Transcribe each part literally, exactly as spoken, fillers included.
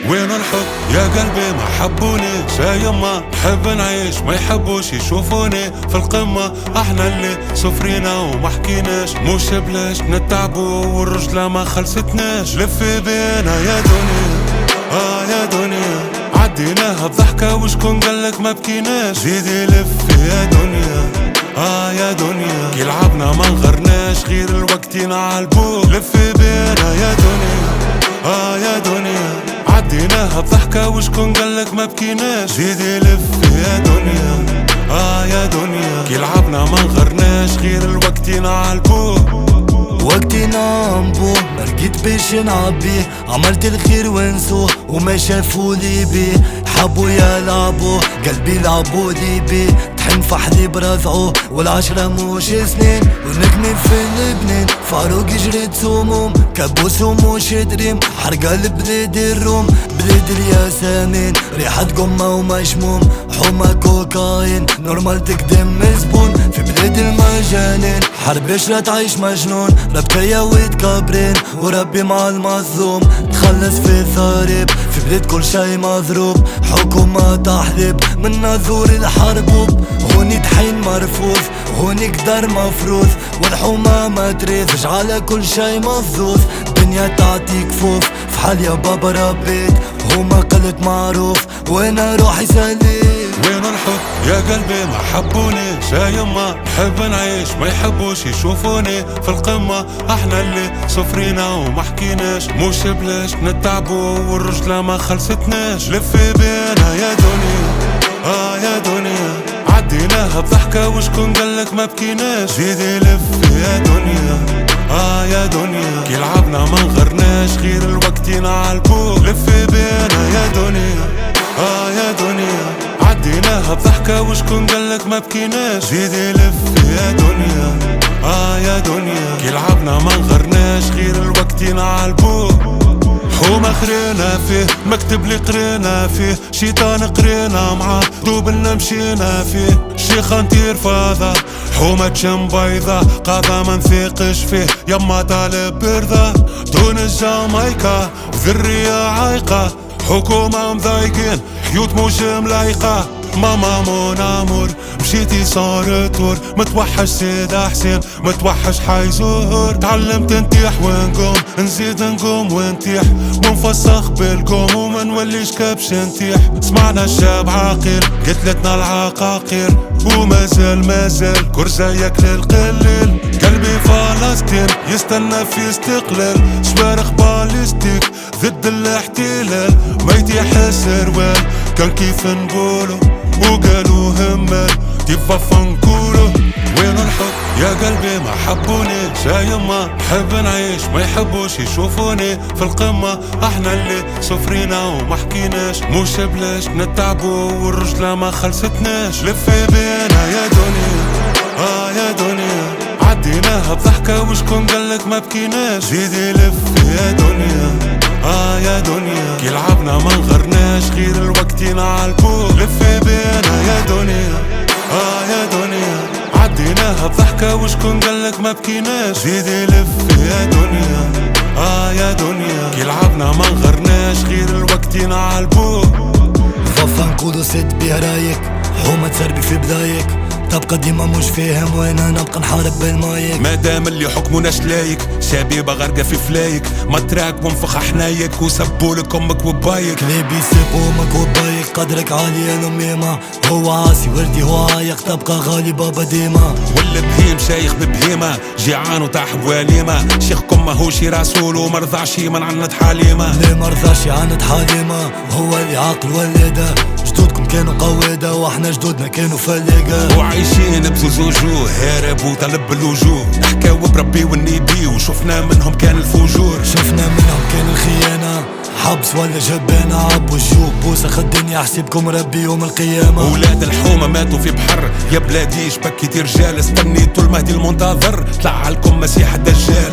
وين الحب يا قلبي ما حبوني زي ما نحب نعيش ما يحبوش يشوفوني في القمة. احنا اللي سفرينا وما حكيناش مش بلاش نتعبوا والرجلة ما خلصتناش. لفي بينا يا دنيا اه يا دنيا عديناها بضحكة وشكون قالك ما بكيناش. زيدي لفي يا دنيا اه يا دنيا كي لعبنا ما نغرناش غير الوقتنا عالبوب. لفي بينا يا دنيا اه يا دنيا عديناها بضحكة وشكون قالك ما بكيناش. زيدي لفي يا دنيا اه يا دنيا كي لعبنا ما نغرناش غير الوقتنا عالبوب. وقتي نامبوه ما لقيت باش نلعب بيه، عملت الخير ونسوه وما شافولي بيه. حبوا يلعبوه قلبي لعبولي بيه، تحن فحلي برضعوه والعشرة موش سنين ونكمل في البنين. فاروق جريت سموم كابوس وموش دريم، حرقة البلاد الروم بلاد الياسمين. ريحة قمة ومشموم حومة كوكايين نورمال تقدم زبون في بلاد المجانين. حربش لا تعيش مجنون ربكية ويتكبرين وربي مع المظلوم تخلص في ثارب في بلاد كل شي مضروب. حكومة تحلب من ناظور الحربوب هوني تحين مرفوض هوني قدر مفروض والحومة ما تريثش على كل شي مفضوض. دنيا تعطيك فوف في حال يا بابا ربيت هما قلت معروف وانا روحي سليم. وين الحب يا قلبي ما حبوني زي ما نحب نعيش ما يحبوش يشوفوني في القمة. احنا اللي سفرينا وما حكيناش مش بلاش نتعبوا والرجلة ما خلصتناش. لفي بينا يا دنيا اه يا دنيا عديناها بضحكة وشكون قالك ما بكيناش. زيدي لفي يا دنيا اه يا دنيا كي لعبنا ما نغرناش غير الوقتنا عالبوب. لفي بينا يا دنيا اه يا دنيا عديناها بضحكة وشكون قالك ما بكيناش. زيدي لفي يا دنيا اه يا دنيا كي لعبنا ما نغرناش غير الوقتنا عالبوب. حومة خرينا فيه مكتب اللي قرينا فيه شيطان قرينا معاه دوبلنا مشينا فيه. شيخة نطير فاضة حومة جنب بيضة قاضة ما نثيقش فيه يما طالب برضا. تونس جامايكا وذرية عايقة حكومة مضايقين حيوت موش ملايقة. ماما مون امور مشيتي صار تور متوحش سيدة حسين متوحش حيزور. تعلمت نطيح ونقوم نزيد نقوم ونطيح منفسخ بالقوم وما نوليش كبش نطيح. سمعنا الشاب عاقل قتلتنا العقاقير ومازال مازال كرزايك للقليل. قلبي فلسطين يستنى في استقلال شبارخ باليستيك ضد الاحتلال. ما يتيح سروال كان كيف نقولو وقالوا همال كيف فنقولو. وين الحب يا قلبي ما حبوني زي ما نحب نعيش ما يحبوش يشوفوني في القمة. احنا اللي سفرينا وما حكيناش مش بلاش نتعبوا والرجلة ما خلصتناش. لفي بينا يا دنيا اه يا دنيا عديناها بضحكة وشكون قالك ما بكيناش. زيدي لفي يا دنيا اه يا دنيا كي لعبنا ما نغرناش غير الوقتنا عالبوب. لفي بينا يا دنيا اه يا دنيا عديناها بضحكة وشكون قالك ما بكيناش. زيدي لفي يا دنيا اه يا دنيا كي لعبنا ما نغرناش غير الوقتنا عالبوب. فافا نقولو سد بيه رايك حومة تسربي في بلايك تبقى ديما مش فاهم وانا نبقى نحارب بالمايك. مادام اللي حكموناش لايك شبيبة غرقة في فلايك مطراك وانفخ حنايك وسبولك امك وبايك. كليبي سيب امك وبايك قدرك عالي يا نميمة هو عاسي وردي هو عايق تبقى غالي بابا ديما. والبهيم شايخ ببهيمة جيعان وطاح بوليمة شيخكم ماهوش رسول ومرضعش من عنت حليمة. ليه مرضاش يعند حليمة هو اللي عاقل ولده. جدودكم كانوا قوادة واحنا جدودنا كانوا فلاقة وعايشين بزوز وجوه هارب وطلب اللجوء. حكاو بربي والنبي وشفنا منهم كان الفجور. شفنا منهم كان الخيانة حبس ولا جبانة عب والجوب بوسة خد الدنيا حسيبكم ربي يوم القيامة. ولاد الحومة ماتوا في بحر يا بلادي شبكيتي رجال استنيتوا المهدي المنتظر طلع عليكم مسيح الدجال.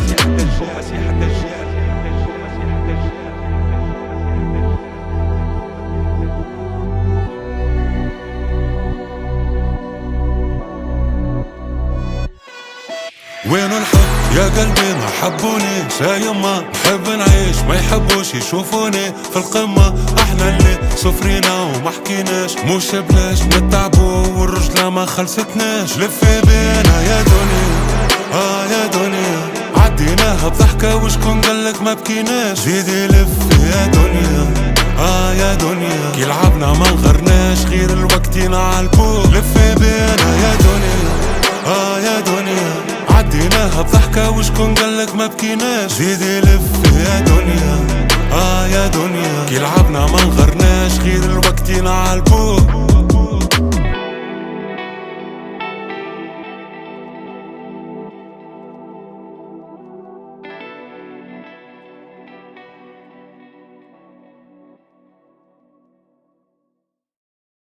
وين الحب يا قلبي ما حبونيش يا يما، نحب نعيش ما يحبوش يشوفوني في القمة. احنا اللي صفرينا وما حكيناش، مش بلاش نتعبوا والرجلة ما خلصتناش. لفي بينا يا دنيا اه يا دنيا، عديناها بضحكة وشكون قالك ما بكيناش. زيدي لفي يا دنيا اه يا دنيا، كي لعبنا ما نغرناش غير الوقتين عالبوق. لفي بينا يا دنيا اه يا دنيا، عديناها بضحكة وشكون قالك ما بكيناش. زيدي لفي يا دنيا اه يا دنيا، كي لعبنا ما نغرناش غير الوقتين عالبوق.